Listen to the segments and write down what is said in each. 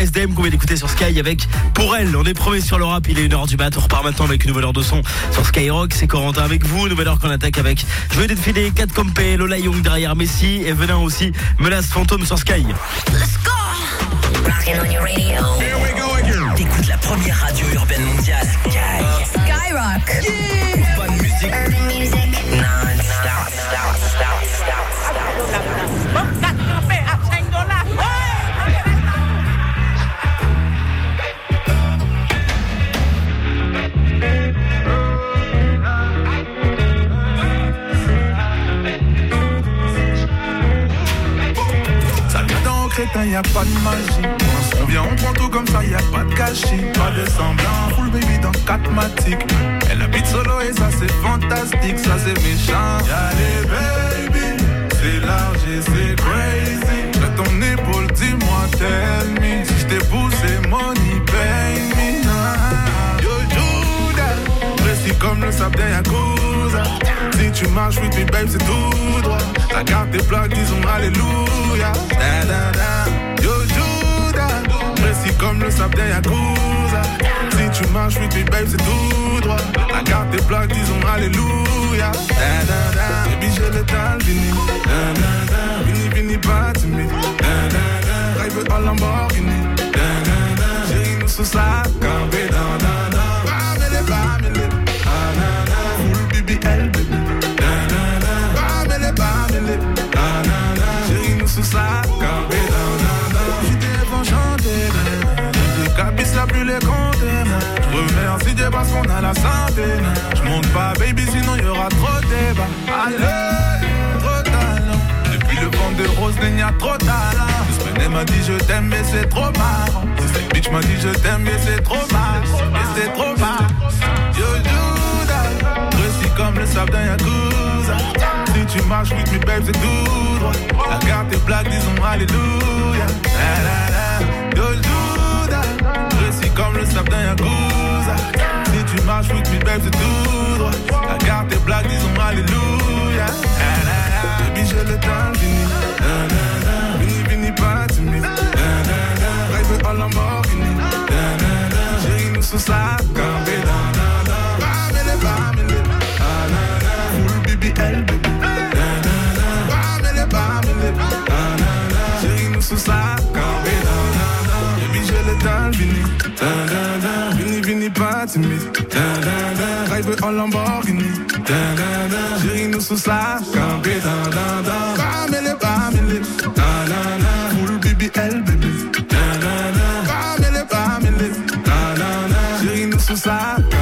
SDM qu'on vient d'écouter sur Sky avec Pour elle. On est premier sur le rap, il est 1h du mat. On repart maintenant avec une nouvelle heure de son sur Skyrock. C'est Corentin avec vous, nouvelle heure qu'on attaque avec Je veux défiler 4 Compé, Lola Young derrière Messi et Venin aussi, Menace Fantôme sur Sky. Let's go. Rockin' on your radio. Here we go again. T'écoutes la première radio urbaine mondiale. Skyrock. Yeah. Bonne musique. Urban music. Non-stop. Crétin, y a pas de magie. On vient, on prend tout comme ça, y a pas de gâchis. Pas de semblant, full baby dans 4 matiques. Elle habite solo et ça c'est fantastique, ça c'est méchant. Y'a les baby, c'est large et c'est crazy. De ton épaule, dis-moi, tell me. Si j't'ai poussé, money, pay me. Yo, Judas, précis comme le sable d'un Yakuza. Si tu marches with me, babe, c'est tout droit. La carte des plaques, disons alléluia. Da, da, da. Yo, Judas, précis comme le sable d'un Yakuza. Si tu marches with me, babe, c'est tout droit. La carte des plaques, disons alléluia. Da, da, da. Baby, j'ai le temps, vini. Da, da, da. Vini, vini, pas timide. Da, da, da. Drive en Lamborghini. Da, da, da. Chérie, nous sous sa campé. Da, da, da. Bamele, bamele. Ah, da, da. Full BBL, baby. Chérie, nous sous sa campé. J'étais enchanté. Les cabis la plus les compter. Remercie Dieu parce qu'on a la santé. J'monte pas baby sinon y'aura trop de débat. Allez, trop talent. Depuis le vent de rose il y a trop talent. Semaine m'a dit je t'aime mais c'est trop marrant. Cette bitch m'a dit je t'aime mais c'est trop marrant. Mais c'est trop marrant. Yo Judas, précis comme le sable d'un Yakuza. Si tu marches with me babe c'est tout droit. La carte est black disons alléluia. La la la. Yo Judas, précis comme le sable d'un Yakuza. Si tu marches with me babe c'est tout droit. La carte est black disons alléluia. La la la. Baby j'ai le temps fini. La la la. Vini vini pas timide. La la la. Rêve en Lamborghini. La la la. Chérie nous sous sa campé. La la la. Bamele bamele. La la la. Full BBL baby. Chérie nous sous sa campé. Baby j'ai le temps vini. Vini vini pas timide. Drive en Lamborghini. Chérie nous sous sa campé. Bamele bamele. Full BBL baby. Bamele bamele. Chérie nous sous sa campé.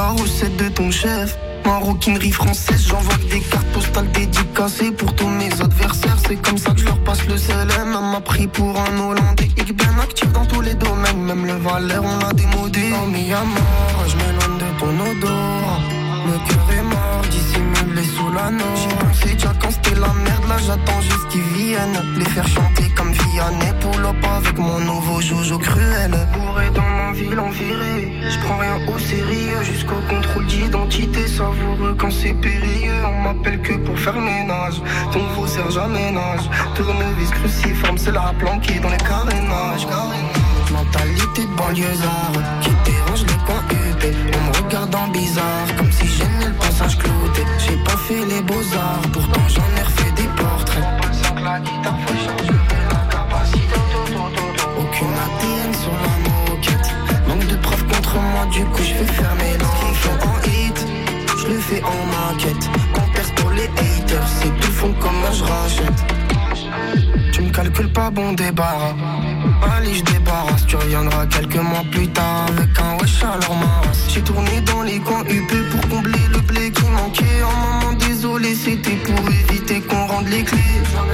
la recette de ton chef. Maroquinerie française, j'envoie des cartes postales dédicacées pour tous mes adversaires. C'est comme ça que je leur passe le CLM. Elle m'a pris pour un Hollandais. Ik ben actif dans tous les domaines, même le Valère on l'a démodé. Oh mi amor, je m'éloigne de ton odeur. Le cœur est mort, dissimulé sous la noix. J'y pensais déjà quand c'était la merde, là j'attends juste qu'ils viennent. Les faire chanter comme Vianney, pull up avec mon nouveau Jojo cruel. Bourré dans ma ville en virée, j'prends rien au sérieux. Jusqu'au contrôle d'identité, savoureux quand c'est périlleux. On m'appelle que pour faire ménage, ton nouveau serge à ménage. Tournevis cruciforme, c'est la planquée dans les carénages. Mentalité de banlieusard qui dérange les coins UP. On me regarde en bizarre, comme si j'aimais le passage clouté. J'ai pas fait les beaux-arts, pourtant j'en ai refait des portraits. La guitare faut changer la capacité. Aucune ADN sur la moquette. Manque de preuves contre moi, du coup je vais fermer la. Ce qu'ils font en hit, je le fais en maquette. On perce pour les haters, c'est tout fond comme moi je rachète. Tu me calcules pas, bon débarras. Allez, je débarrasse, tu reviendras quelques mois plus tard avec un wesh à leur masse. J'ai tourné dans les coins UP pour combler le blé qui manquait. Oh maman, désolé, c'était pour éviter qu'on rende les clés.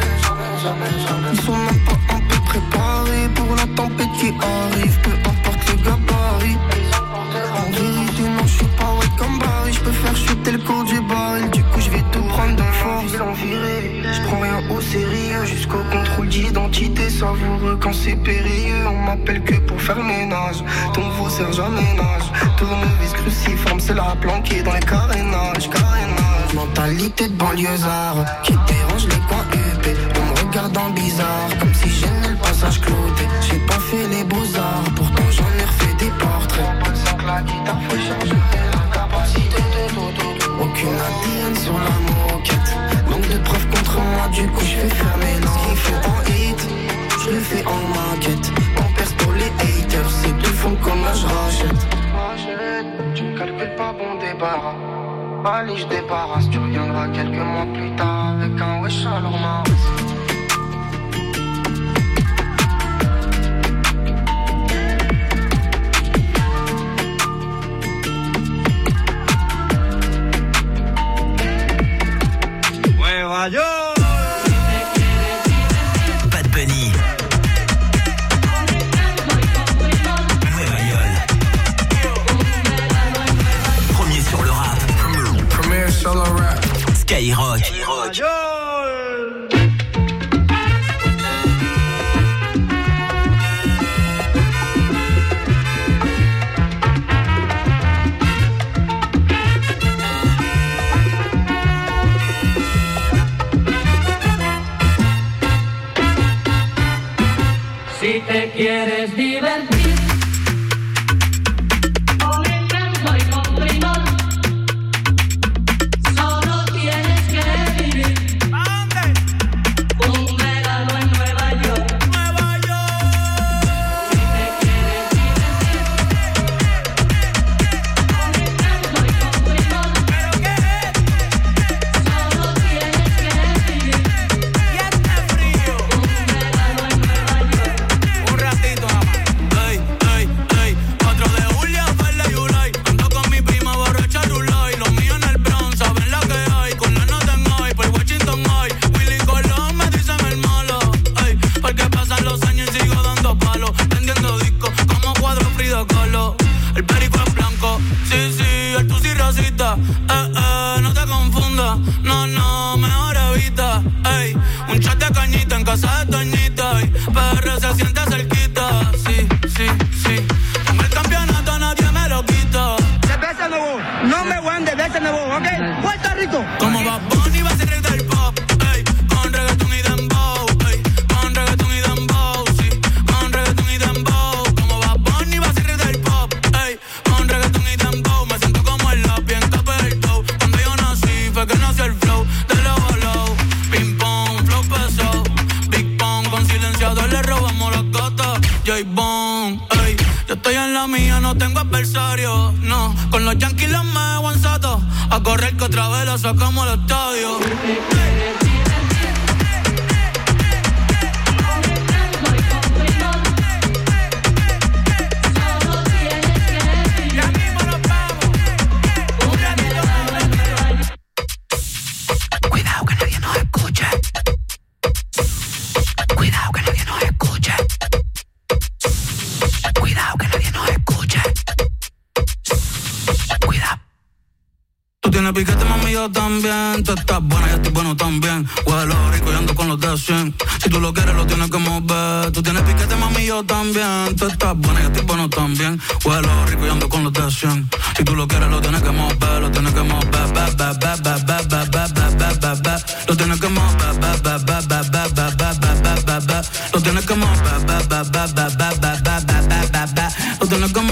Ils sont même pas un peu préparés pour la tempête qui arrive, peu importe le gabarit. En vérité, non, je suis pas ouais comme Barry. Je peux faire chuter le cours du baril, du coup je vais tout prendre de force. Je prends rien au sérieux, jusqu'au contrôle d'identité. Savoureux quand c'est périlleux, on m'appelle que pour faire ménage. Ton nouveau serge à ménage, tournevis cruciforme, c'est la planquée dans les carénages. Mentalité de banlieusard qui dérange les coins UP. On me regarde en bizarre, comme si j'aimais le passage clouté. J'ai pas fait les beaux-arts, pourtant j'en ai refait des portraits. La guitare faut changer la capacité. Aucune ADN sur la moquette. Manque de preuves contre moi, du coup je vais fermer l'an. Ce qu'ils font en hit, je le fais en maquette. On perce pour les haters, c'est tout fond comme là je rachète. Tu me calcules pas, bon débarras. Allez, je débarrasse, tu reviendras quelques mois plus tard avec un wesh à leur masse. Radio Bad Bunny premier sur le rap. Premier sur le rap. Skyrock. Si te quieres divertir con encanto y con primor, solo tienes que vivir un verano en Nueva York. Nueva York. Si te quieres divertir con encanto y con primor, ¿pero qué es? Solo tienes que vivir y hace frío un verano en Nueva York. Un ratito nada más. Ey, ey, ey. 4 de julio, Verde y Ulay. Ando con mi prima borracha Rulay. Los míos en el Bronx, saben lo que hay. Con la nota en hoy, por Washington hoy. Willy Colón me dicen el malo. Ey, porque pasan los años y sigo dando palos. Vendiendo discos como cuadro Frida Kahlo. El perico es blanco, sí, sí, el tusi racista. No te confundas, no, no, mejor evita. Ey, un chat de cañita en casa de Toñita. Ey, PR se siente cerquita, sí, sí, sí. Con el campeonato nadie me lo quita. De veces nuevo, no me voy de veces nuevo, ¿ok? Puerto Rico. Como Bad Bunny va a ser rey del pop, ey, con reggaetón y dembow, ey, con reggaetón y dembow, sí, con reggaetón y dembow. Como Bad Bunny va a ser rey del pop, ey, con reggaetón y dembow. Me siento como el lápiz en tope del toe. Cuando yo nací fue que nació el flow de low a low. Ping pong, flow pesado, Big Pong, con silenciador le robamos las gatas. J-Bone, ey, yo estoy en la mía, no tengo adversario, no. Con los Yankees los me aguanzato, a correr que otra vez la sacamos al estadio. Ya mismo nos vamos. yo también. Tú estás buena, yo estoy bueno también. Huele rico y ando con los de 100. Si tú lo quieres, lo tienes que mover. Tú tienes piquete, mami, yo también. Tú estás buena, yo estoy bueno también. Huele rico y ando con los de 100. Si tú lo quieres, lo tienes que mover. Lo tienes que mover, lo tienes que mover, lo tienes que mover, lo tienes que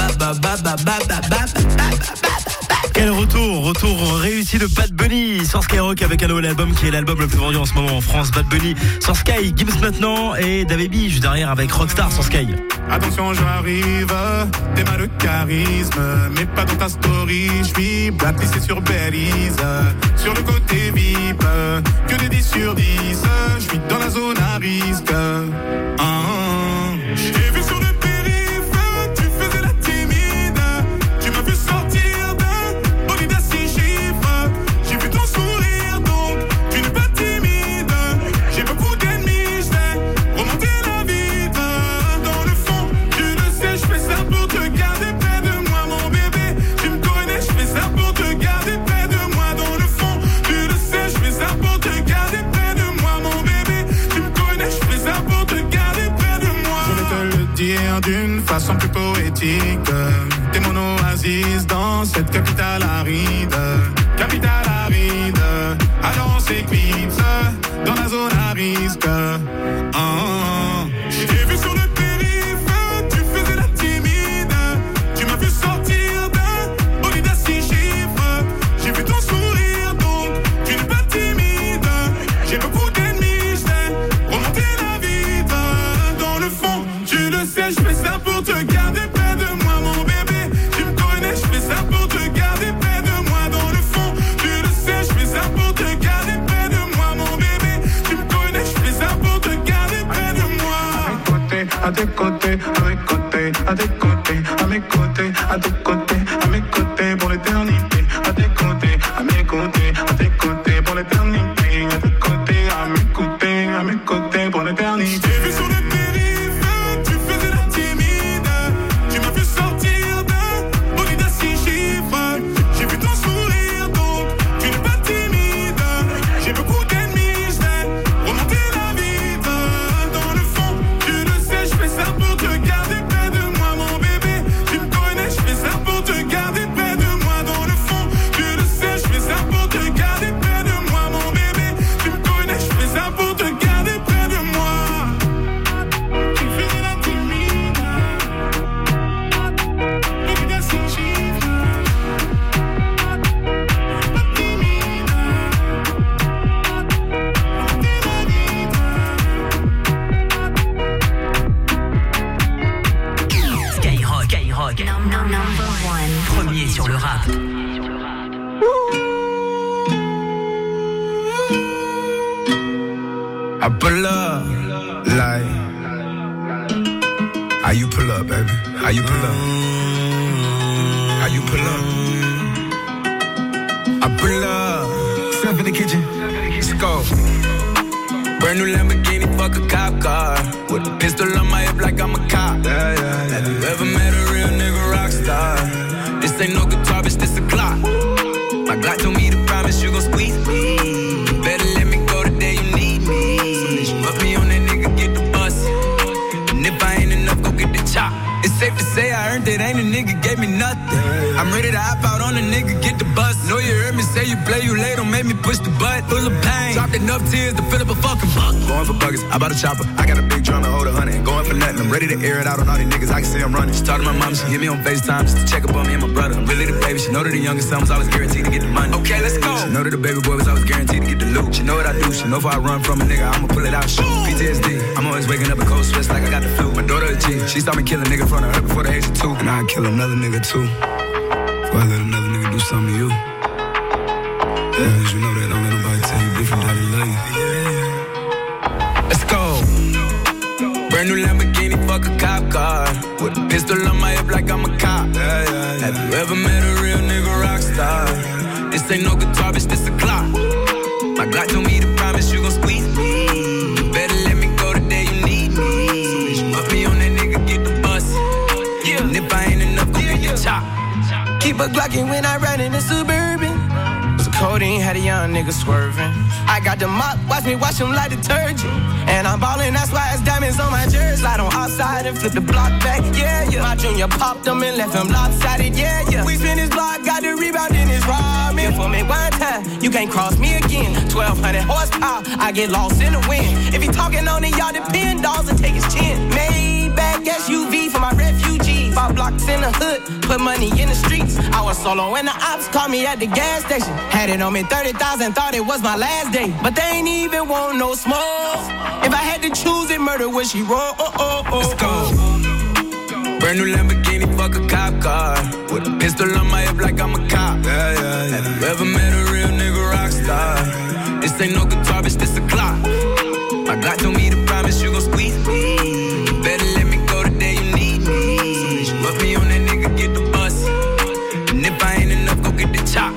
Quel retour réussi de Bad Bunny sur Skyrock avec un nouvel album qui est l'album le plus vendu en ce moment en France. Bad Bunny sur Sky, Gims maintenant et DaBaby juste derrière avec Rockstar sur Sky. Attention, j'arrive, t'es mal de charisme, mais pas dans ta story. J'suis blacklisté sur Belize, sur le côté VIP, que des 10 sur 10. J'suis dans la zone à risque. J'ai vu sur le périph', tu faisais la timide. Tu m'as vu sortir d'un bolide à 6 chiffres. J'ai vu ton sourire, donc tu n'es pas timide. J'ai beaucoup d'ennemis, j'sais remonter la vide. Dans le fond, tu le sais, j'fais ça pour te garder près de moi, mon bébé. Tu me connais, j'fais ça pour te garder près de moi. Dans le fond, tu le sais, j'fais ça pour te garder près de moi, mon bébé. Tu me connais, j'fais ça pour te garder près de moi. Je vais te le dire d'une façon plus poétique. T'es mon oasis dans cette capitale aride. Capitale aride. Alors on s'éclipse dans la zone à risque. J'ai vu sur le périph', tu faisais la timide. Tu m'as vu sortir d'un bolide à 6 chiffres. J'ai vu ton sourire, donc tu n'es pas timide. J'ai beaucoup d'ennemis, j'sais remonter la vide. Dans le fond, tu le sais, j'fais ça pour te garder près de moi, mon bébé. Tu me connais, j'fais ça pour te garder près de moi. Dans le fond, tu le sais, j'fais ça pour te garder près de moi, mon bébé. Tu me connais, j'fais ça pour te garder près de moi. À tes côtés, à mes côtés, à tes côtés, à mes côtés, à tes côtés, à mes côtés pour l'éternité. À tes côtés, à mes côtés, à tes côtés pour l'éternité. À tes côtés, à mes côtés pour l'éternité. J'ai vu sur le périph', tu faisais la timide. Tu m'as vu sortir d'un bolide à 6 chiffres. J'ai vu ton sourire, donc tu n'es pas timide. J'ai beaucoup d'ennemis, j'sais remonter la vide. Dans le fond, tu le sais, j'fais ça pour te garder près de moi, mon bébé. Tu me connais, j'fais ça pour te garder près de moi. Dans le fond, tu le sais, j'fais ça pour te garder près de moi, mon bébé. Tu me connais, j'fais ça pour te garder près de moi. Tu fais la timide. Bolide à 6 chiffres. Pas timide. Remonter la vide. Skyrock. Number one. Premier sur le rap. I pull up, like, how you pull up, baby? How you pull up? How you pull up? I pull up, step in the kitchen, let's go. Brand new Lamborghini, fuck a cop car. With a pistol on my hip like I'm a cop. Have you ever met a real nigga rock star? This ain't no guitar, bitch, this a Glock. My Glock told me to promise you gon' squeeze me. You better let me go the day you need me. So put me on that nigga, get the bus. And if I ain't enough, go get the chop. It's safe to say I earned it, ain't a nigga gave me nothing. I'm ready to hop out on a nigga, get the bus. Know you heard me say you play, you late, don't make me push the butt. Full of pain, dropped enough tears to fill up a fucking buck. Going for buggers, I bought a chopper. I got a big drum to hold 100. Going for nothing, I'm ready to air it out on all these niggas. I can see I'm running. She talked to my mom, she hit me on FaceTime just to check up on me and my brother. I'm really the baby. She know that the youngest son was always guaranteed to get the money. Okay, let's go. She know that the baby boy was always guaranteed to get the loot. She know what I do. She know if I run from a nigga, I'ma pull it out. Shoot. PTSD. I'm always waking up a cold sweats like I got the flu. My daughter a G. She saw me kill a nigga in front of her before the age of 2. And I'd kill another nigga too. Before I let another nigga do something to you. Yeah, cause you know that don't let nobody tell you different that they love you. Let's go. Brand new Lamborghini, fuck a cop car. With a pistol on my hip like I'm a cop. Have you ever met a real nigga rock star? This ain't no guitar, bitch, this a Glock. My Glock told me to promise you gon' squeeze me. You better let me go the day you need me. So put me on that nigga, get the bus. Yeah. And if I ain't enough, go get the chop. Keep a Glockin' when I ride in the Suburban. Cody niggas swerving. I got them up, watch me wash them like detergent. And I'm ballin', that's why it's diamonds on my jersey. Slide on outside and flip the block back, yeah, yeah. My junior popped them and left them lopsided, yeah, yeah. We spin his block, got the rebound in his ramen. For me one time, you can't cross me again. 1200 horsepower, I get lost in the wind. If he talking on it, y'all depend, dolls and take his chin. Maybach SUV for my refugee. 5 blocks in the hood, put money in the streets. I was solo and the ops called me at the gas station. Had it on me 30,000, thought it was my last day. But they ain't even want no smoke. If I had to choose it, murder would she roll? Let's go. Brand new Lamborghini, fuck a cop car. With a pistol on my hip like I'm a cop. Yeah, yeah, yeah. Have you ever met a real nigga rock star? This ain't no guitar, bitch, this a clock. My Glock told me to promise you gon' squeeze me. You better let me go the day you need me. So put me on that nigga, get the bus. And if I ain't enough, go get the chop.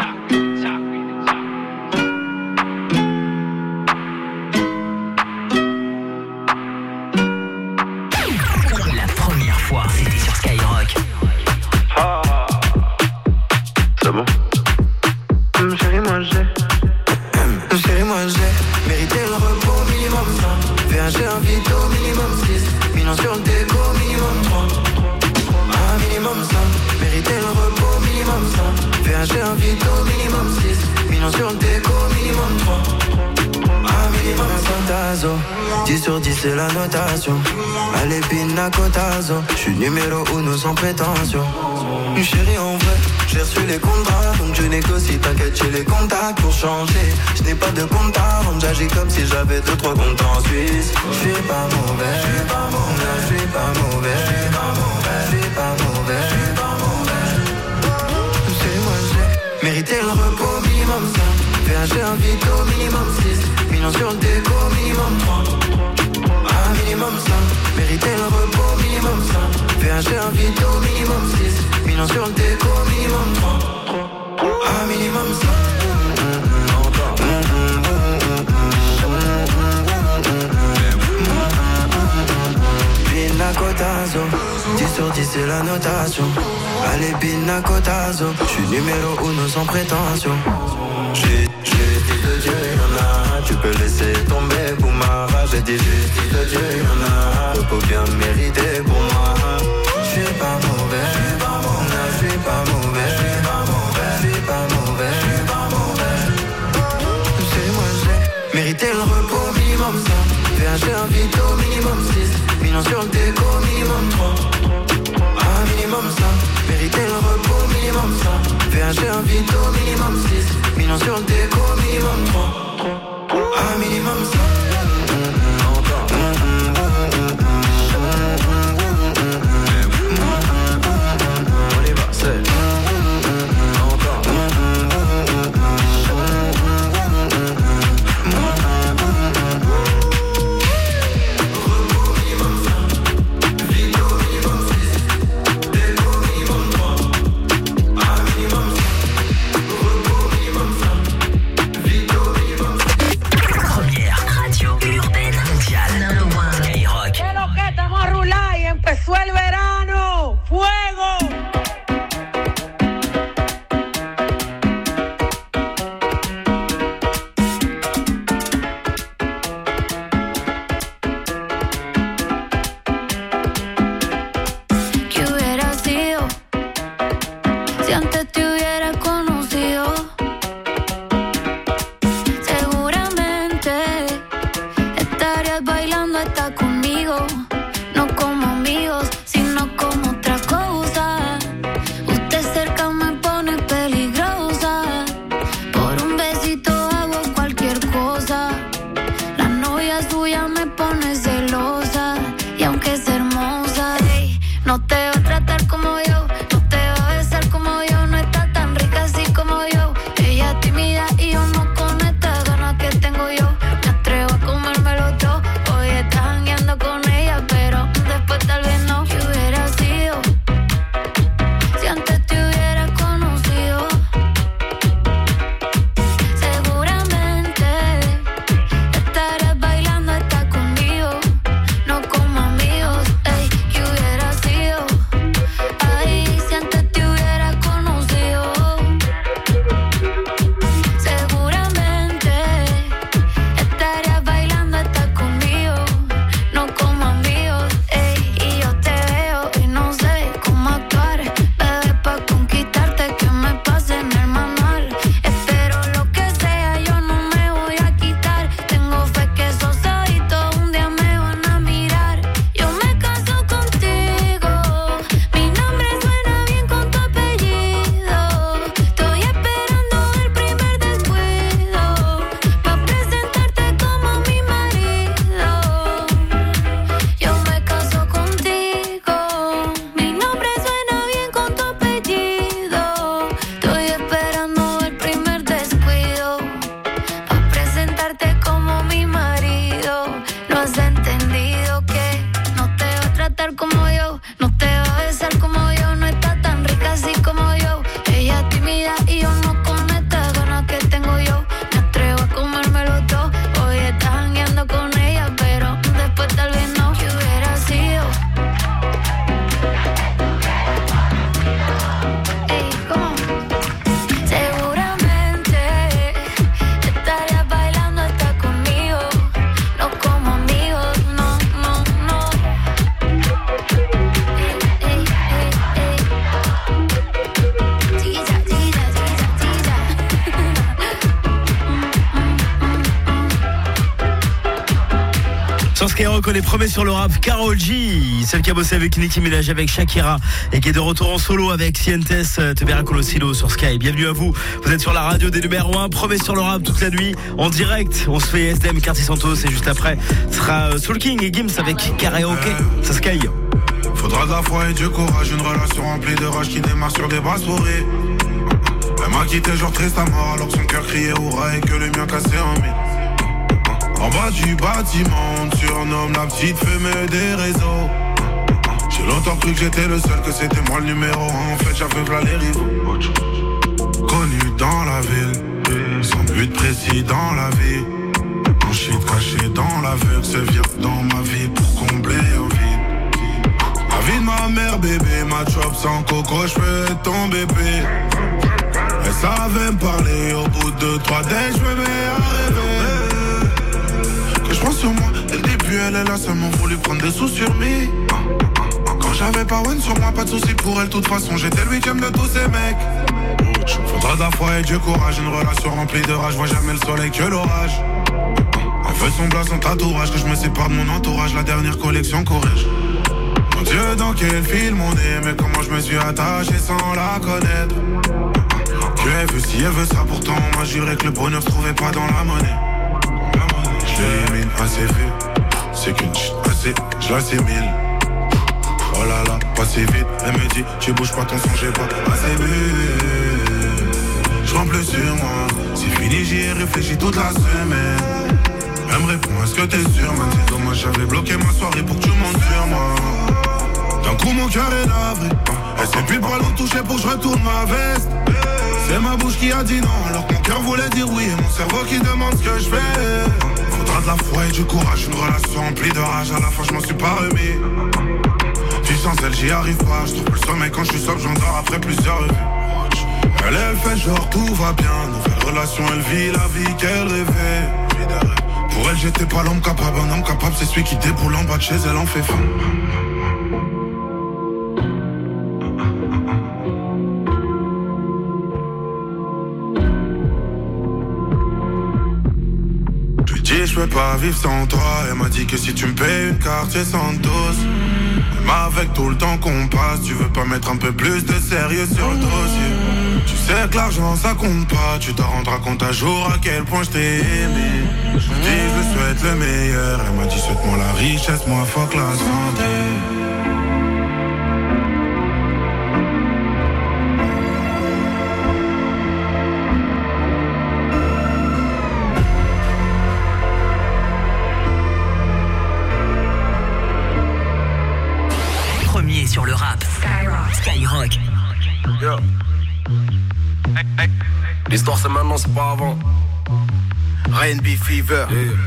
La première fois, c'était sur Skyrock. Ah, c'est bon. Chérie, moi j'ai. Chérie, moi j'ai mérité le repos minimum 100. VHG un vito minimum 6. Millions sur le déco minimum 3. Un minimum 100. Mérité le repos minimum 100. VHG un vito minimum 6. Millions sur le déco minimum 3. Un minimum 100 tazo. 10 sur 10 c'est la notation. Allez pina cotazo. J'suis numéro 1 sans prétention. Chérie en vrai, j'ai reçu les contrats, donc je négocie, t'inquiète, j'ai les contacts pour changer. Je n'ai pas de compte à rendre, j'agis comme si j'avais 2-3 comptes en Suisse. Je suis pas mauvais, je suis pas mauvais, je suis pas mauvais, je suis pas mauvais, je suis pas mauvais, je suis pas mauvais. C'est moi j'ai mérité le repos minimum 5. VHG un vito minimum 6. Millions sur le déco minimum 3. Un minimum 5. Mérité le repos minimum 5. VHG un vito minimum 6. Millions sur le déco minimum 3. Un minimum 5. Pina cotazo. 10 sur 10 c'est la notation. Allez pina cotazo. J'suis numéro 1 sans prétention. J'ai dit de Dieu y'en a. Tu peux laisser tomber pour ma rage. J'ai dit de Dieu y'en a. Repos bien mérité pour moi. J'suis pas mauvais, j'suis pas mauvais, j'suis pas mauvais, j'suis pas mauvais, j'suis pas mauvais, j'suis pas mauvais. C'est moi j'ai mérité le repos minimum 100. VHG un vito minimum 6. Millions sur le déco minimum 3. Un minimum 100. Mérité le repos minimum 100. VHG un vito minimum 6. Millions sur le déco minimum 3. Un minimum 100. Bailando hasta conmigo, no como amigos. Sur Skyrock, on est premier sur le rap. Karol G, celle qui a bossé avec Nicki Minaj, avec Shakira et qui est de retour en solo avec Sientes, Tebera Colosilo sur Sky. Bienvenue à vous. Vous êtes sur la radio des numéros 1, premier sur le rap toute la nuit en direct. On se fait SDM Cartier Santos et juste après ce sera Soul King et Gims avec Karaoke. Ça Sky. Faudra de la foi et du courage, une relation remplie de rage qui démarre sur des bras souris. Elle m'a quitté genre triste à mort alors que son cœur criait hurrah et que le mien cassait en mille. En bas du bâtiment, on surnomme la petite fumée des réseaux. J'ai longtemps cru que j'étais le seul, que c'était moi le numéro 1. En fait j'avais v'là les rivaux. Connu dans la ville, sans but précis dans la vie. Mon shit caché dans l'aveugle se vient dans ma vie pour combler un vide. La vie de ma mère bébé, ma chop sans coco, j'peux être ton bébé. Elle savait me parler, au bout de 3 days j'me mets à rêver. Que je pense sur moi, dès le début elle est là, seulement voulu prendre des sous sur me. Quand j'avais pas one sur moi, pas de soucis pour elle, de toute façon j'étais le 8ème de tous ces mecs. Faudra de la foi et du courage, une relation remplie de rage, vois jamais le soleil que l'orage. Elle veut son blason tatouage, que je me sépare de mon entourage, la dernière collection corrige. Mon Dieu, dans quel film on est, mais comment je me suis attaché sans la connaître. Que elle veut si elle veut ça, pourtant on m'a juré que le bonheur se trouvait pas dans la monnaie. Je l'élimine assez vite, c'est qu'une chute assez, je l'assimile. Oh là là, pas si vite, elle me dit, tu bouges pas ton son, j'ai pas assez bu. Je rentre plus sur moi, c'est fini, j'y ai réfléchi toute la semaine. Elle me répond, est-ce que t'es sûr, man? C'est dommage, j'avais bloqué ma soirée pour que tu montes sur moi. D'un coup mon cœur est navré, elle sait plus pas l'eau toucher pour que je retourne ma veste. C'est ma bouche qui a dit non, alors que mon cœur voulait dire oui. Et mon cerveau qui demande ce que je fais. Faudra de la foi et du courage, une relation remplie de rage. À la fin je m'en suis pas remis. Tu sens elle, j'y arrive pas. Je trouve plus le sommeil quand je suis sobre, j'endors après plusieurs revues. Elle fait genre tout va bien. Nouvelle relation, elle vit la vie qu'elle rêvait. Pour elle j'étais pas l'homme capable. Un homme capable c'est celui qui déboule en bas de chez elle en fait faim. Je peux pas vivre sans toi. Elle m'a dit que si tu me payes une carte c'est Santos. Même avec tout le temps qu'on passe, tu veux pas mettre un peu plus de sérieux sur le dossier. Tu sais que l'argent ça compte pas. Tu t'en rendras compte un jour à quel point je t'ai aimé. Je dis je souhaite le meilleur. Elle m'a dit souhaite-moi la richesse, moi fuck la santé. Sur le rap. Skyrock. Yeah. L'histoire c'est maintenant, c'est pas avant. R&B Fever.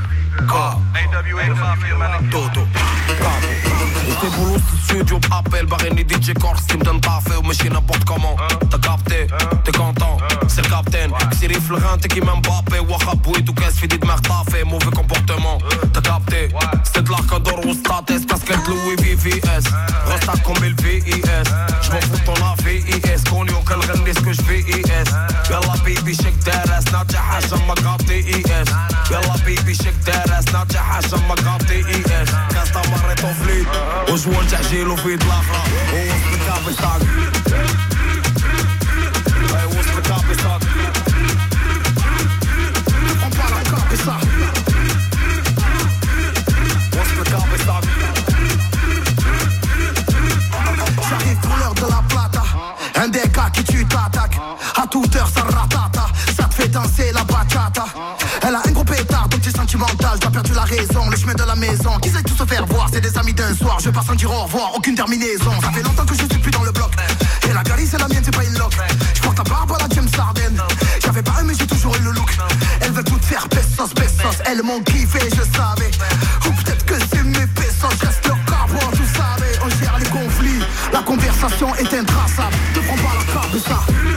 Toto. T'es boulot, studio, appel, Barreni, DJ Corse, qui me donne pas fait ou me chie n'importe comment. T'as capté, t'es content, c'est le capitaine. Si rifle rien, t'es qui m'aime pas, Wahhabou et tout qu'est-ce fait de merde, t'as fait mauvais comportement. T'as capté, c'est de l'arcador ou status, casquette Louis VVS. Resta comme le VIS, j'm'en fous ton AVIS. Connu auquel rené ce que j'VIS. Yalla baby, shake that ass, نرجع حاجة ما قاطي IS. Yalla baby, shake that ass, نرجع حاجة ما قاطي IS. كاس مرة طفلي وجوان تحجيلو في الآخرة ووسط الكابي ساق. وسط الكابي ساق. On parle à Capi Sac. What's the Capi Sac? J'arrive pour l'heure de la plata. Un des gars qui tu t'attaques. À toute heure ça ratata. Ça te fait danser la bachata. Elle a un gros pétard donc c'est sentimental. T'as perdu la raison, le chemin de la maison. Qu'ils aillent tous se faire voir, c'est des amis d'un soir. Je vais pas sentir au revoir, aucune terminaison. Ça fait longtemps que je suis plus dans le bloc. Et la galerie c'est la mienne, c'est pas une loque. Je porte ta barbe à la James Harden. J'avais pas mais j'ai toujours eu le look. Elle veut tout faire pesos, pesos. Elles m'ont kiffé, je savais. Ou peut-être que c'est mes pesos. Je reste le carbone, tout savez. On gère les conflits, la conversation est intraçable. Ne prends pas la carte de ça.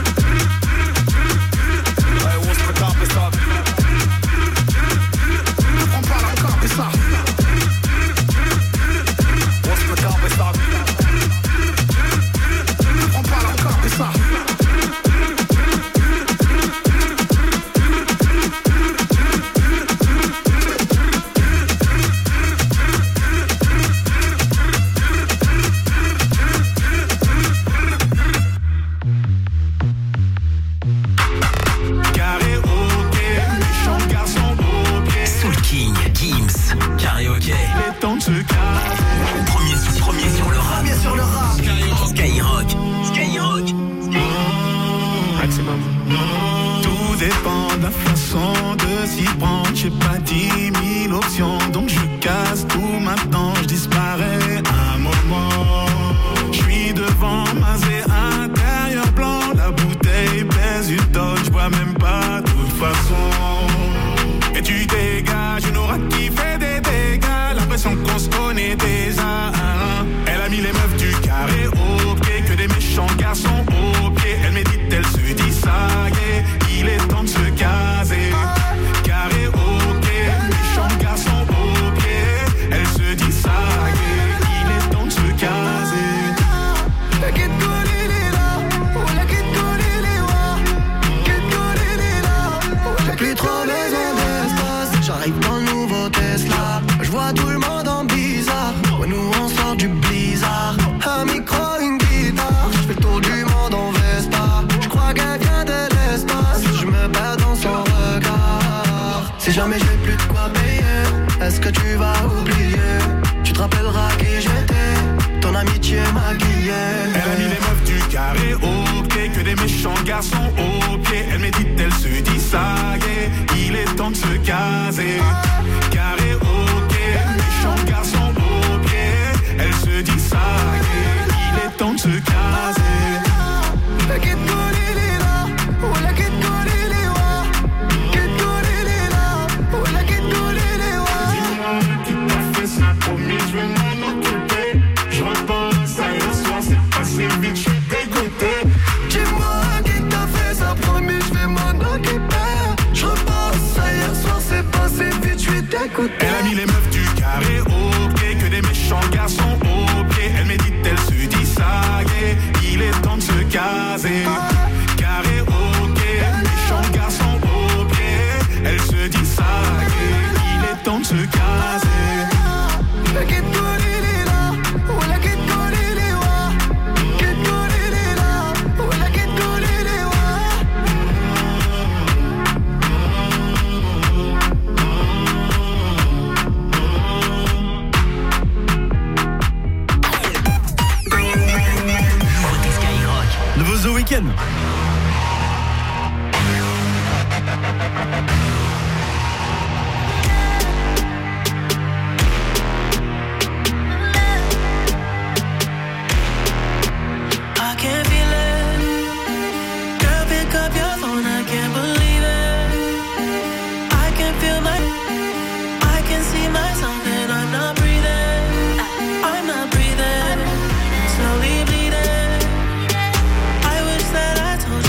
Ne prends pas la carte de ça. Ne prends pas la carte de ça. caser. Premier sur le rap. Bien sûr le rap. Skyrock. Maximum. Tout dépend de la façon de s'y prendre. J'ai pas 10 000 options, donc je casse tout maintenant. Je disparais un moment. Je suis devant Mazé, intérieur blanc. La bouteille pèse une tonne, je bois même pas de toute façon. Et tu dégages une aura qui fait des dégâts. L'impression qu'on se connaît déjà. Elle a mis les meufs du carré au pied, que des méchants garçons au pied. Elle médite, elle se dit ça y est, il est temps de se caser. Carré au pied, méchants garçons au pied. Elle se dit ça y est, il est temps de se caser. J'ai plus trop besoin d'espace. J'arrive dans le nouveau Tesla. Je vois tout le monde en bizarre. Ouais, nous on sort du blizzard. Un micro, une guitare. Je fais le tour du monde en Vespa. Je crois qu'elle vient de l'espace. Je me perds dans son regard. Si jamais j'ai plus de quoi payer, est-ce que tu vas oublier? Tu te rappelleras qui j'étais. Ton amitié m'a guillé. Elle a mis les meufs du carré au pied, que des méchants garçons au pied. Elle médite, elle se dit ça y est, il est temps de se caser. Carré au pied, méchants garçons au pied. Elle se dit ça y est, il est temps de se caser. Elle a mis les meufs du carré au pied, que des méchants garçons au pied. Elle médite, elle se dit ça y est, il est temps de se caser. Carré au pied, méchants garçons au pied. Elle se dit ça y est, il est temps de se caser. The Weeknd. Slowly bleeding. I wish that I told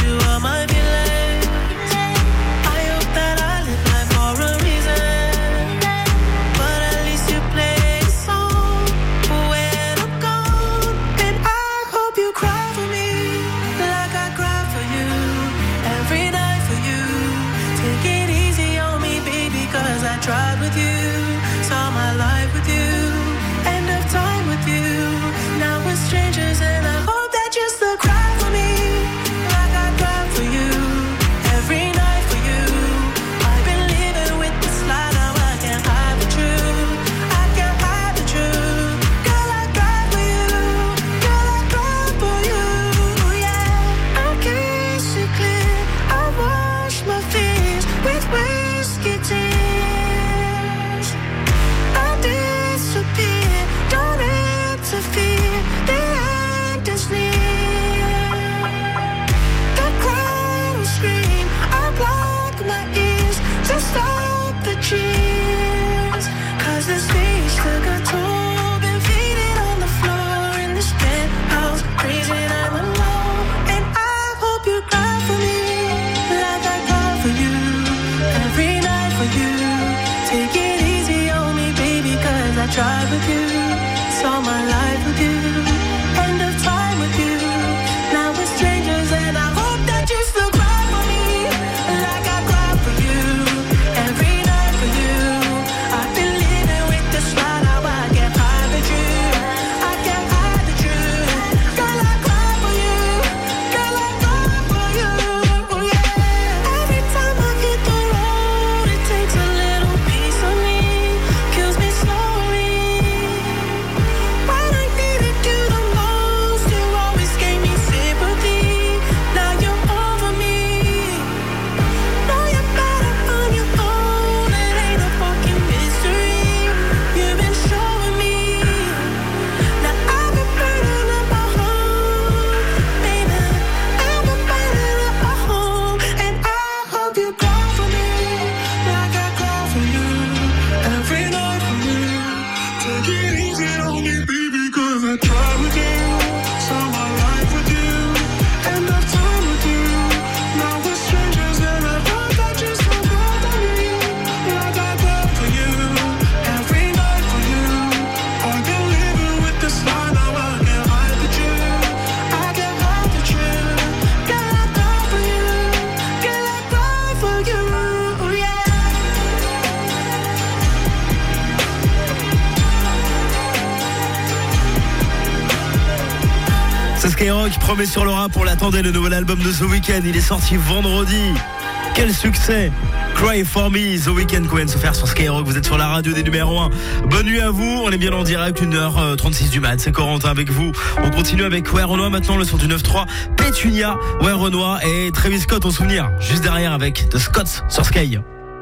C'est Skyrock, promet sur le rap, on l'attendait, le nouvel album de The Weeknd, il est sorti vendredi. Quel succès! Cry for me, The Weeknd qu'on vient de se faire sur Skyrock. Vous êtes sur la radio des numéros 1. Bonne nuit à vous, on est bien en direct, 1h36 du mat. C'est Corentin avec vous. On continue avec Ouais Renoir maintenant, le son du 9-3. Pétunia, Ouais Renoir et Travis Scott en souvenir. Juste derrière avec The Scotts sur Sky.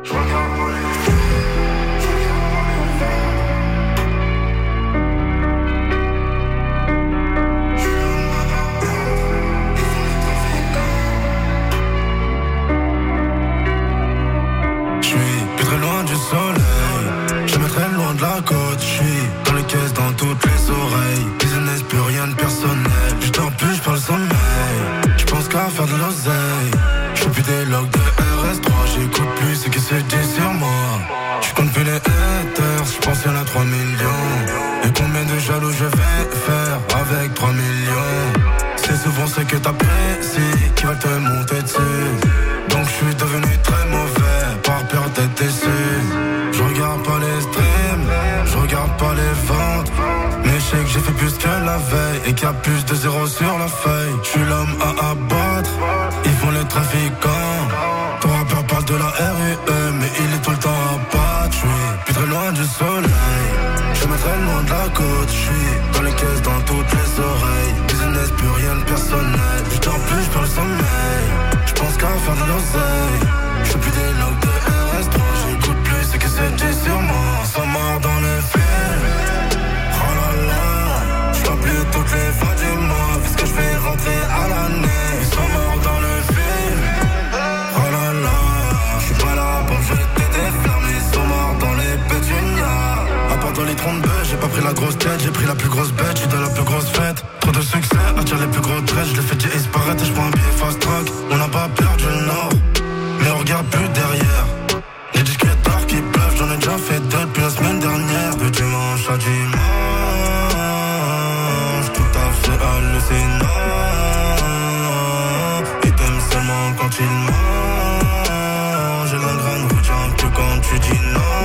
Je me très loin de la côte, je suis dans les caisses, dans toutes les oreilles. Business, plus rien de personnel. Je dors plus, je parle sommeil. Je pense qu'à faire de l'oseille. Je fais plus des logs de RS3. J'écoute plus ce qui se dit sur moi. Je compte plus les haters, je pense qu'il y en a 3 millions. Et combien de jaloux je vais faire avec 3 millions? C'est souvent ce que t'apprécies qui va te monter dessus. Donc je suis devenu très mauvais par peur d'être déçu. Je regarde pas les streams, je regarde pas les ventes. Mais je sais que j'ai fait plus que la veille et qu'il y a plus de zéro sur la feuille. Je suis l'homme à abattre, ils font les trafiquants. Ton rappeur parle de la RUE, mais il est tout le temps à battre. Je suis plus très loin du soleil, je me très loin de la côte. Je suis dans les caisses, dans toutes les oreilles. Business, plus rien de personnel. Je dors plus, je parle sommeil. Je pense qu'à faire de l'oseille. Je fais plus des logs de RS3. J'écoute plus ce que c'est dit sur moi. Sans mort dans les films. Oh là là. Je dors plus toutes les fins du mois. Puisque je vais rentrer à l'année. Ils sont morts dans le film. Oh là là. Je suis pas là pour me jeter des flammes. Ils sont morts dans les pétunias. À part dans les 32, j'ai pas pris la grosse tête. J'ai pris la plus grosse bête, j'suis dans la plus grosse fête. Trop de succès, attire les plus gros traits. Je les fais disparaître et je prends un billet fast track. On n'a pas perdu le nord, mais on regarde plus derrière. Les disques tard qui pleuvent, j'en ai déjà fait deux depuis la semaine dernière. De dimanche à dimanche, tout à fait hallucinant. Il t'aime seulement quand il mange. J'ai la grande routine que quand tu dis non.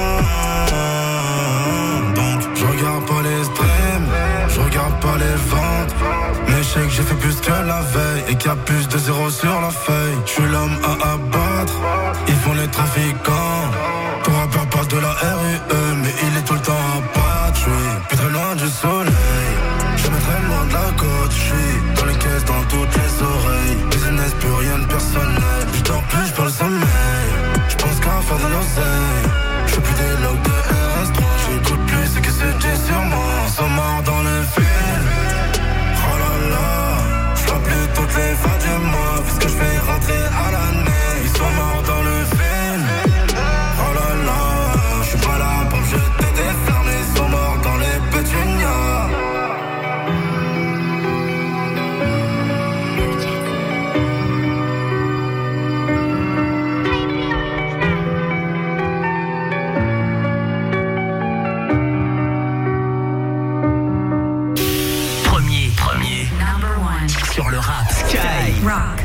Donc je regarde pas les streams, je regarde pas les ventes. Mais je sais que j'ai fait plus que la veille et qu'il y a plus de zéro sur la feuille. Je suis l'homme à abattre, ils font les trafiquants. Ton rappeur parle de la RUE, mais il est tout le temps à battre. Je suis plus très loin du soleil, je me très loin de la côte. Je suis dans les caisses, dans toutes les oreilles. Business, plus rien de personnel. Je dors plus, je parle sommeil. Je pense qu'à faire de l'oseille. Je fais plus des logs de RS3. J'écoute plus ce que c'est dit sur moi. Ils sont morts dans le film. Oh là là. Je vois plus toutes les fins du mois. Puisque je vais rentrer à l'année. Ils sont morts dans le film. Oh là là. Je suis pas là pour me jeter des flammes. Ils sont morts dans les pétunias. Sur le rap, Sky Rock.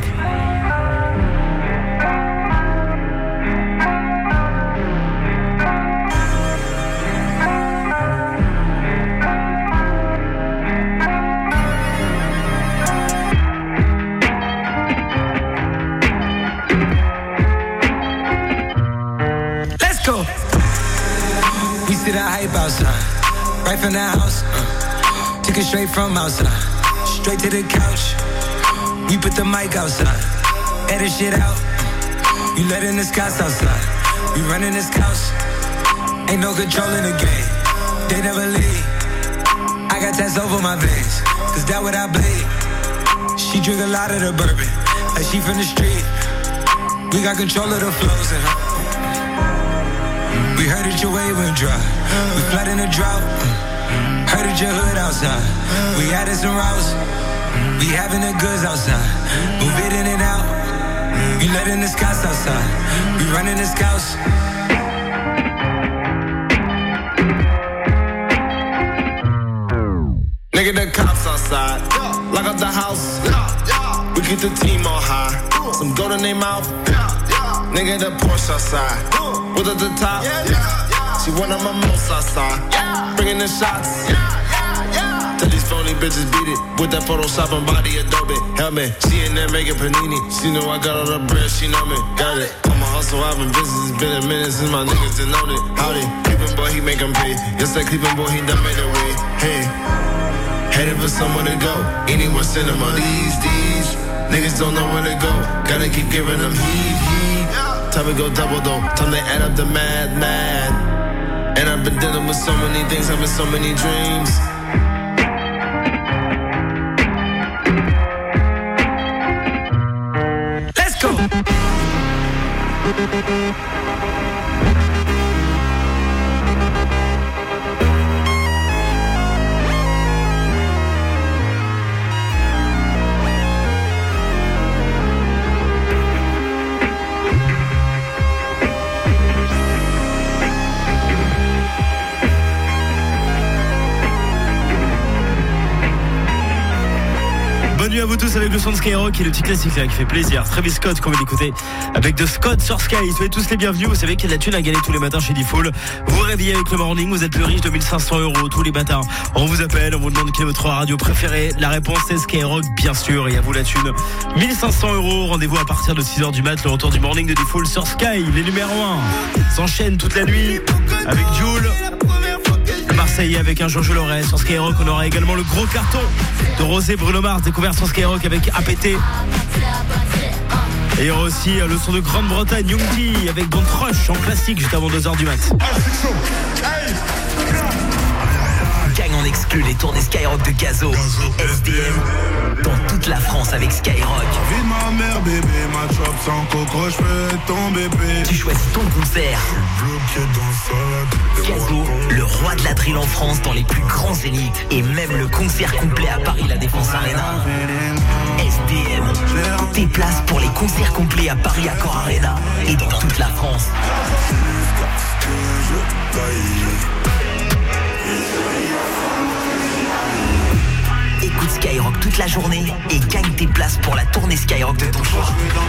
Let's go. We see the hype outside, right from the house. Took it straight from outside, straight to the couch. We put the mic outside, edit shit out. You letting the scouts outside, we running this house. Ain't no control in the game, they never leave. I got tats over my veins, cause that what I bleed. She drink a lot of the bourbon, like she from the street. We got control of the flows in her. We heard that your wave went dry, we flood in the drought. Heard that your hood outside, we added some routes. We having the goods outside, move it in and out. You letting the scouts outside, we running the scouts. Nigga, the cops outside, lock up the house. We keep the team on high, some gold in their mouth. Nigga, the Porsche outside, with at the top. She one of my most outside, bringing the shots. Tell these phony bitches beat it. With that Photoshop and body Adobe. Help me, she in there making panini. She know I got all the bread, she know me. Got it. I'm a hustle, I've been business. It's been a minute since my niggas done known it. Howdy, Cleveland boy, he make them pay. Yes, that Cleveland boy, he done made a way. Hey, headed for somewhere to go. Anywhere cinema. These niggas don't know where to go. Gotta keep giving them heat. Time to go double though. Time to add up the mad. And I've been dealing with so many things, having so many dreams. Let's go. Bonne nuit à vous tous avec le son de Skyrock et le petit classique là, qui fait plaisir. Travis Scott qu'on va l'écouter avec de Scott sur Sky. Soyez tous les bienvenus. Vous savez qu'il y a de la thune à gagner tous les matins chez Diffoul. Vous réveillez avec le morning, vous êtes plus riche de 1500 € tous les matins. On vous appelle, on vous demande quelle est votre radio préférée. La réponse est Skyrock bien sûr. Et à vous la thune. 1500 €. Rendez-vous à partir de 6h du mat. Le retour du morning de Diffoul sur Sky. Les numéros 1 s'enchaînent toute la nuit avec Jul. Marseillais avec un Jojo Loret sur Skyrock. On aura également le gros carton de Rosé Bruno Mars découvert sur Skyrock avec APT. Et il y aura aussi le son de Grande-Bretagne, Young avec Don't Rush en classique juste avant 2h du mat. Gagne en exclu les tournées Skyrock de Gazo et SDM dans toute la France avec Skyrock. Vie de ma mère bébé, ma chop sans coco, je fais ton bébé. Tu choisis ton concert. Gazo, le roi de la drill en France dans les plus grands zéniths et même le concert complet à Paris La Défense Arena. SDM, tes places pour les concerts complets à Paris Accor Arena et dans toute la France. Écoute Skyrock toute la journée et gagne tes places pour la tournée Skyrock de ton choix.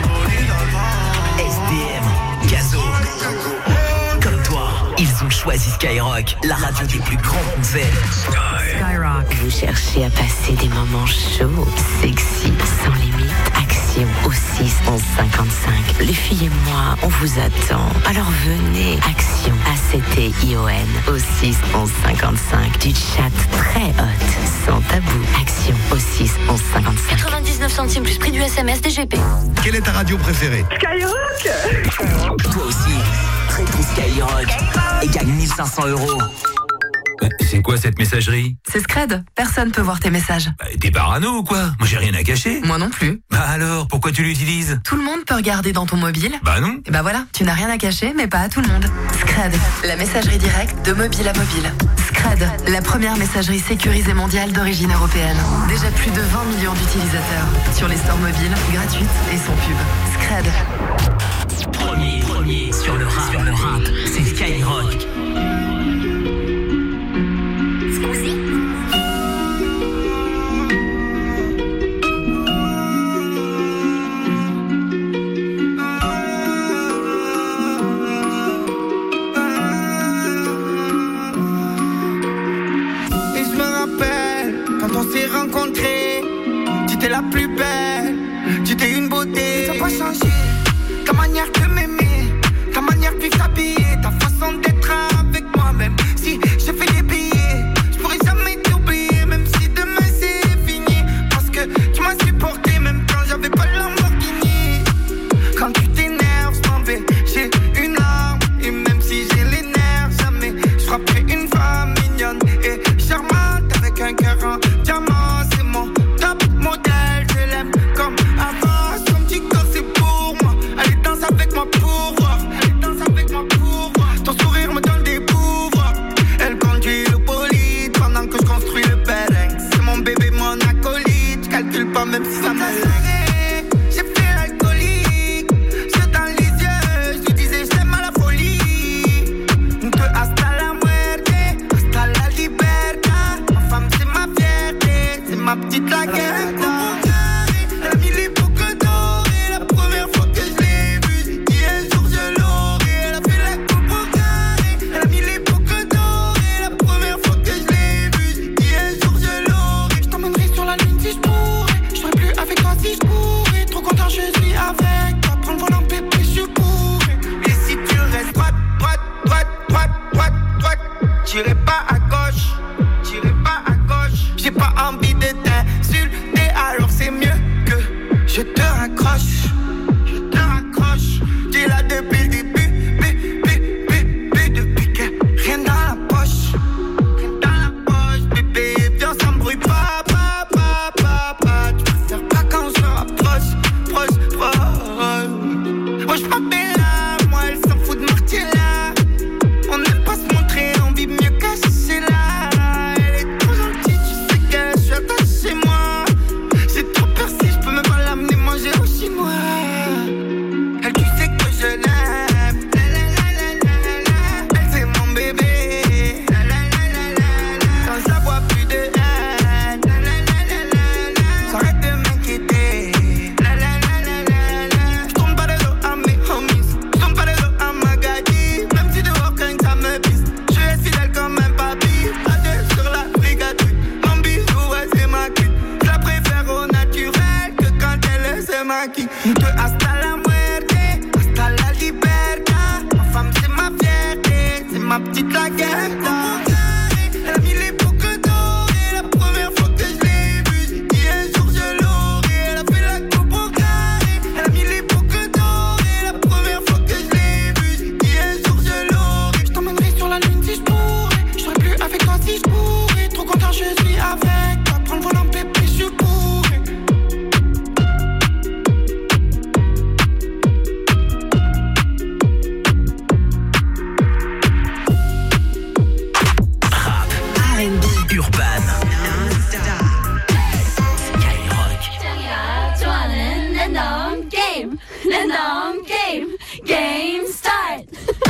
SDM, Gazo. Comme toi, ils ont choisi Skyrock, la radio des plus grands concerts. Skyrock. Vous cherchez à passer des moments chauds, sexy, sans limite. Action au 6 11 55. Les filles et moi, on vous attend. Alors venez. Action ACTION au 6 11 55. Du chat très hot, sans tabou. Action au 6 11 55. 99 centimes plus prix du SMS DGP. Quelle est ta radio préférée? Skyrock. Toi aussi, réponds Skyrock et gagne 1500 €. C'est quoi cette messagerie? C'est Scred, personne peut voir tes messages. T'es parano ou quoi? Moi j'ai rien à cacher. Moi non plus. Bah alors, pourquoi tu l'utilises? Tout le monde peut regarder dans ton mobile. Bah non. Et bah voilà, tu n'as rien à cacher, mais pas à tout le monde. Scred, la messagerie directe de mobile à mobile. Scred, la première messagerie sécurisée mondiale d'origine européenne. Déjà plus de 20 millions d'utilisateurs. Sur les stores mobiles, gratuites et sans pub. Scred. Premier sur le rap, c'est Skyrock. Rencontré, tu t'es la plus belle, tu t'es une beauté. Ça n'a pas changé, ta manière de m'aimer, ta manière de t'habiller, ta façon d'être avec moi. Même si je fais des billets, je pourrais jamais t'oublier. Même si demain c'est fini, parce que tu m'as supporté même quand j'avais pas Lamborghini. Quand tu t'énerves, je m'en vais, j'ai une arme. Et même si j'ai les nerfs, jamais je frapperai une femme mignonne et charmante avec un cœur en diamant. Même si ça m'a j'ai fait l'alcoolique, yeux dans les yeux, je lui disais j'aime à la folie. Que hasta la muerte, hasta la libertad. Ma femme c'est ma fierté, c'est ma petite laguerta. Elle a mis les boucles dorées, la première fois que je l'ai vue, j'ai dit un jour je l'aurai. Elle a fait la coupe au carré, elle a mis les boucles dorées, la première fois que je l'ai vue, j'ai dit un jour je l'aurai. Nous deux hasta la muerte, hasta la libertad. Ma femme c'est ma fierté, c'est ma petite laguerta. Elle a mis les boucles dorées, la première fois que je l'ai vue. J'ai dit un jour je l'aurai, elle a fait la coupe au carré. Elle a mis les boucles dorées, la première fois que je l'ai vue. J'ai dit un jour je l'aurai. Je t'emmènerai sur la lune si je pourrais, je serai plus avec toi si je pourrais. Trop content je suis avec toi, prends le volant bébé je suis bourré. Game start.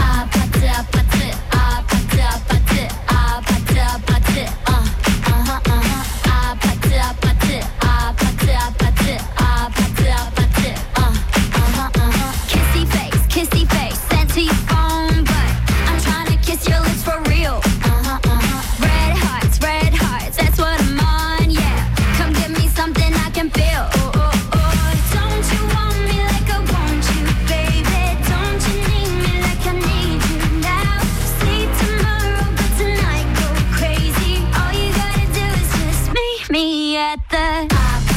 Kissy face, sent to your phone, but I'm trying to kiss your lips for real. Red hearts, that's what I'm on, yeah. Come give me something I can feel. Don't you want me like I want you, baby? Don't you need me like I need you now? See tomorrow, but tonight go crazy. All you gotta do is just meet me at the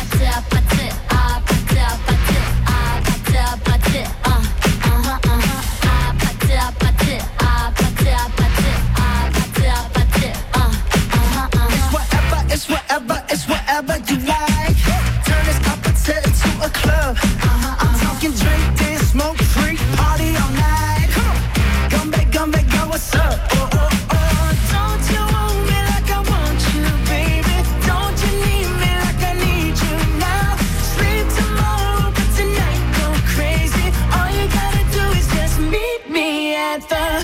It's whatever you like. Turn this opposite into a club. I'm talking drink, dance, smoke, freak, party all night. Come back, girl, what's up? Don't you want me like I want you, baby? Don't you need me like I need you now? Sleep tomorrow, but tonight go crazy. All you gotta do is just meet me at the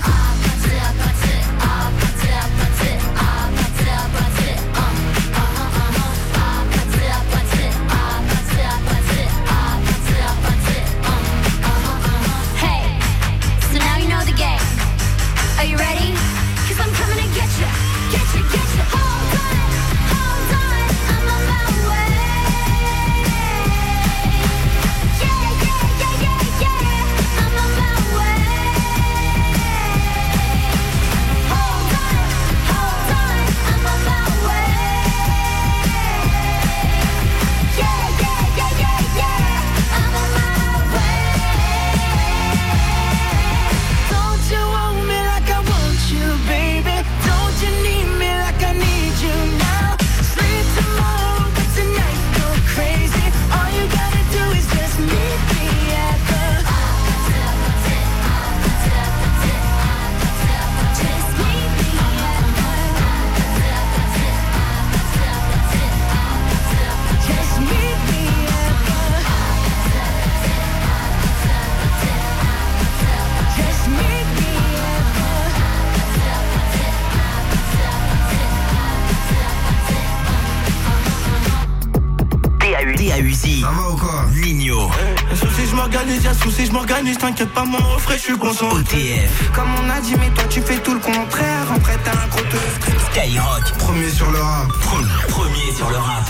souci, je m'organise, t'inquiète pas, mon refrain, je suis conscient. OTF. Comme on a dit, mais toi tu fais tout le contraire. En vrai, t'as un gros teuf. Skyrock. Premier sur le rap. Premier sur le rap.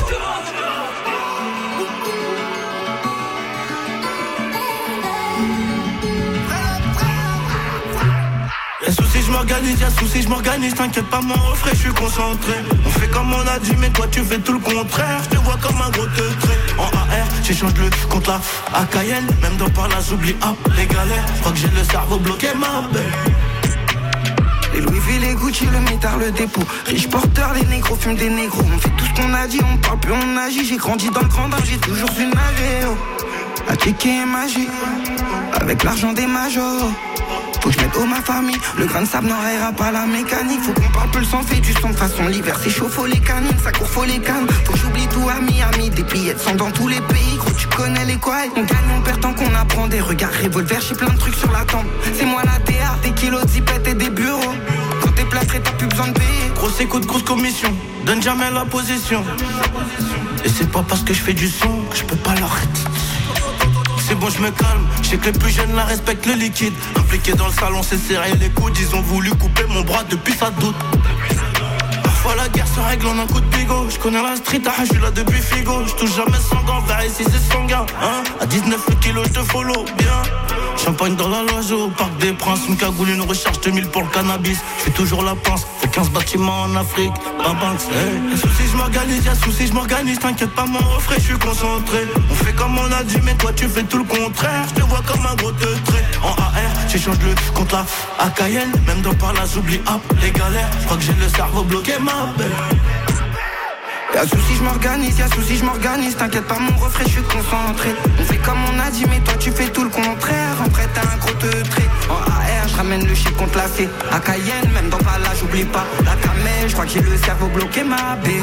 Y'a souci, je m'organise, t'inquiète pas, mon refrain, je suis concentré. On fait comme on a dit, mais toi tu fais tout le contraire. Je te vois comme un gros teutré. En AR, j'échange le contre la à Cayenne. Même dans par là, j'oublie les galères. Je crois que j'ai le cerveau bloqué, ma belle. Les Louis V, les Gucci, le métard, le dépôt. Riche porteur, les négros fument des négros. On fait tout ce qu'on a dit, on parle plus, on agit. J'ai grandi dans le grand danger, j'ai toujours su nager. La ticket est magique, avec l'argent des majors. Faut que je mette haut ma famille, le grain de sable n'enrayera pas la mécanique. Faut qu'on parle peu le sang, fait du son de façon l'hiver. C'est chaud, faut les canines, ça court, faut les cannes. Faut que j'oublie tout à Miami, des billets de sang dans tous les pays. Gros, tu connais les quoi. On gagne, on perd tant qu'on apprend des regards revolver. J'ai plein de trucs sur la tempe. C'est moi la DA, des kilos de zipettes et des bureaux. Quand t'es plâtré, t'as plus besoin de payer. Grosse écoute, grosse commission, donne jamais la position. Et c'est pas parce que je fais du son que je peux pas l'arrêter. C'est bon, je me calme, je sais que les plus jeunes la respectent le liquide. Impliqué dans le salon, c'est serré les coudes. Ils ont voulu couper mon bras depuis ça doute. fois la guerre se règle en un coup de bigot. J'connais la street, je suis là depuis Figo. J'touche jamais sans gants, vers ici c'est sanguin, hein. À 19 kilos j'te follow bien. Champagne dans la loge au Parc des Princes. Une cagoule, une recharge 2000 pour le cannabis. J'fais toujours la pince, fait 15 bâtiments en Afrique. Banks, hey. Y'a souci, j'm'organise, y'a souci, j'm'organise. T'inquiète pas mon refrain, j'suis concentré. On fait comme on a dit, mais toi tu fais tout le contraire. J'te vois comme un gros teutré. En AR, j'échange le contre la à Cayenne. Même dans par là, j'oublie hop, les galères. J'crois que j'ai le cerveau bloqué, ma belle. Y'a souci, j'm'organise, y'a souci, j'm'organise. T'inquiète pas mon refrain, j'suis concentré. On fait comme on a dit, mais toi tu fais tout le contraire. En vrai t'as un gros teutré. En AR, j'ramène le shit contre la C. À Cayenne, même dans pas là, j'oublie pas la camelle. J'crois que j'ai le cerveau bloqué, ma belle.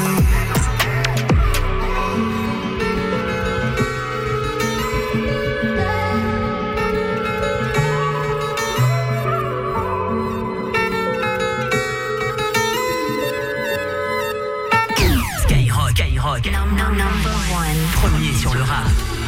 Skyrock, number one, premier sur le rap.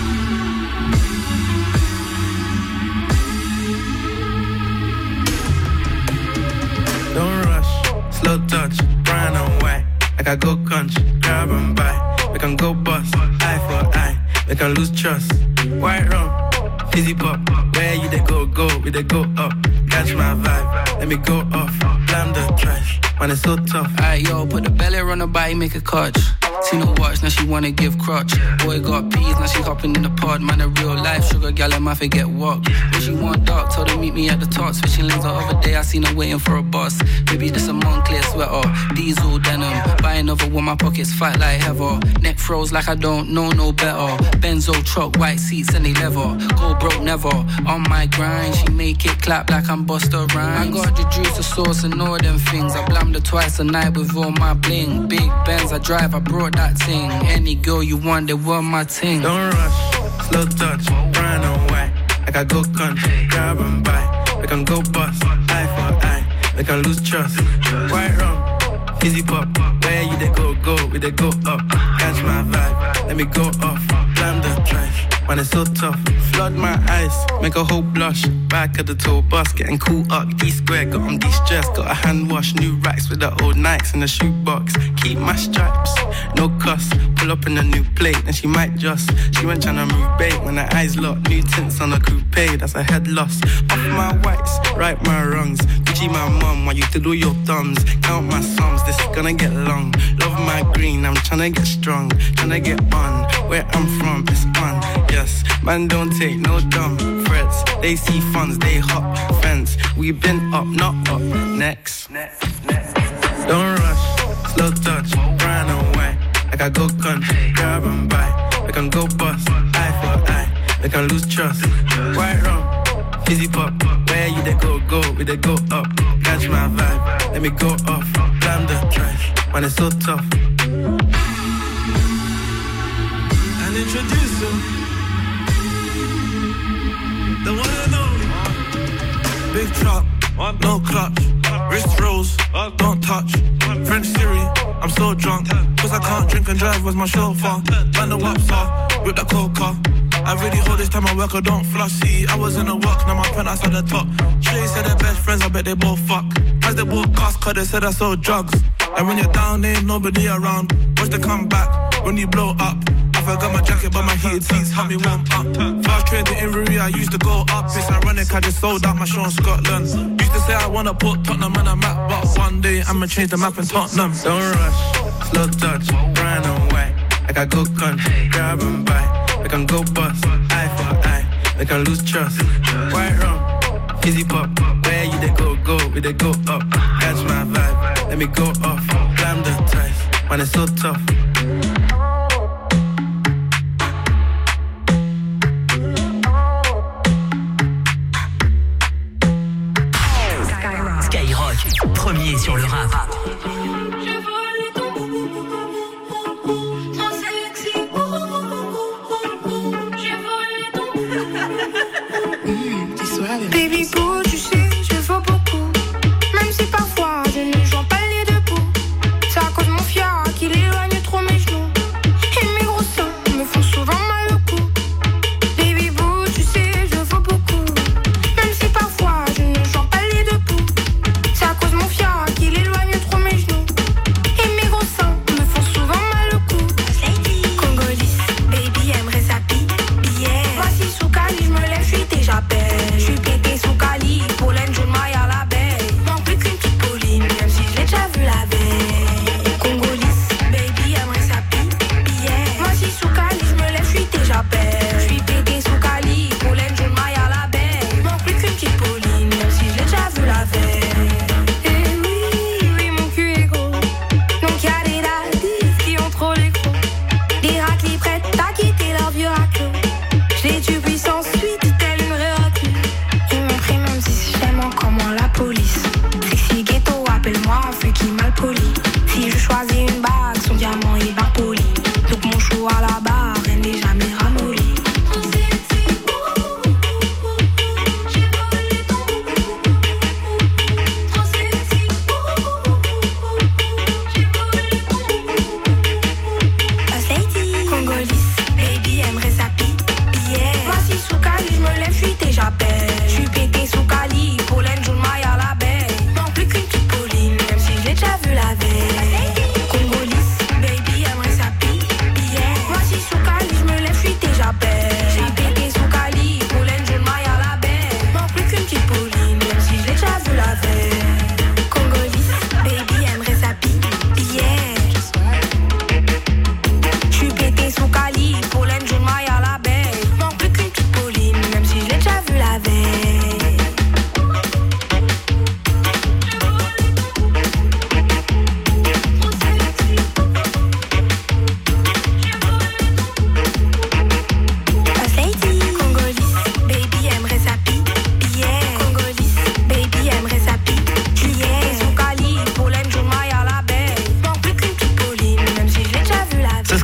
Don't rush, slow touch, brown and white. Like I go country, grab and buy. We can go bust, eye for eye. We can lose trust. White rum, fizzy pop. Where you they go, we they go up. Catch my vibe, let me go off. Blam the trash, man it's so tough. Alright yo, put the belly on her body, make a catch. Seen her watch, now she wanna give crutch. Boy got peas, now she hopping in the pod. Man a real life sugar gal, I might forget what. When she want dark, told her meet me at the top. Switching lanes the other day, I seen her waiting for a bus. Maybe this a Moncler sweater, diesel denim. Buy another one, my pockets fight like heather. Neck froze like I don't know no better. Benzo truck, white seats and they leather. Go broke never, on my grind. She make it clap like I'm Busta Rhymes. I got the juice, the sauce and all them things. I blammed her twice a night with all my bling. Big Benz I drive, I brought that thing. Any girl you want, they were my thing. Don't rush, slow touch, brown and white. Like I go country, grab and buy. We can go bust, eye for eye. We can lose trust. White rum, fizzy pop. Where you they go, we they go up. Catch my vibe, let me go off. Blam the trash, man it's so tough. Flood my eyes, make a whole blush. Back of the tour bus, getting cool up. D-square, got on de-stress. Got a hand wash, new racks with the old Nikes in the shoebox. Keep my stripes, no cuss. Pull up in a new plate, and she might just. She went tryna move bait when her eyes locked. New tints on a coupe, that's a head loss. Off my whites, right my wrongs. Gucci my mum, while you do your thumbs. Count my sums, this is gonna get long. Love my green, I'm tryna get strong. Tryna get on, where I'm from, it's on. Yes, man don't take no dumb threats. They see funds, they hop fence. We been up, not up, next. Don't rush, slow touch, brown and white. Like I go country, grab and buy. We can go bust, eye for eye. We can lose trust. White rum, fizzy pop. Where you they go, we they go up. Catch my vibe, let me go off. Blam the trash, man it's so tough. And introduce her, the one and only. Big truck, no clutch. Wrist rolls, don't touch. French Siri, I'm so drunk. Cause I can't drink and drive was my chauffeur. Man the waps are, with the coca. I really hold this time I work, I don't flush. See, I was in the work, now my penthouse at the top. Shay said they're best friends, I bet they both fuck. As they both cast, cause they said I sold drugs. And when you're down, there ain't nobody around. Watch the comeback, when you blow up. I forgot my jacket, but my heated seats help me warm up. Fast trade the Inverie, I used to go up. It's ironic, I just sold out my show in Scotland. Used to say I wanna put Tottenham on a map, but one day I'ma change the map in Tottenham. Don't rush, slow touch, brown and white. Like I go country, grab and buy. We can go bust, eye for eye. We can lose trust. White rum, fizzy pop. Where you they go, we they go up. Catch my vibe, let me go off. Blam the trash, man it's so tough. Skyrock, premier sur le rap. Baby boo, tu sais, je vaux beaucoup. Même si parfois je ne joins pas les deux bouts. C'est à cause de mon fiac qu'il éloigne trop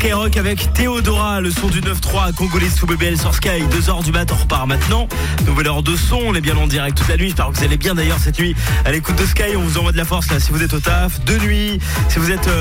Skyrock avec Théodora, le son du 9-3 congolais sous BBL sur Sky. 2h du mat, on repart maintenant. Nouvelle heure de son, on est bien en direct toute la nuit. J'espère que vous allez bien d'ailleurs cette nuit à l'écoute de Sky. On vous envoie de la force là si vous êtes au taf, de nuit, si vous êtes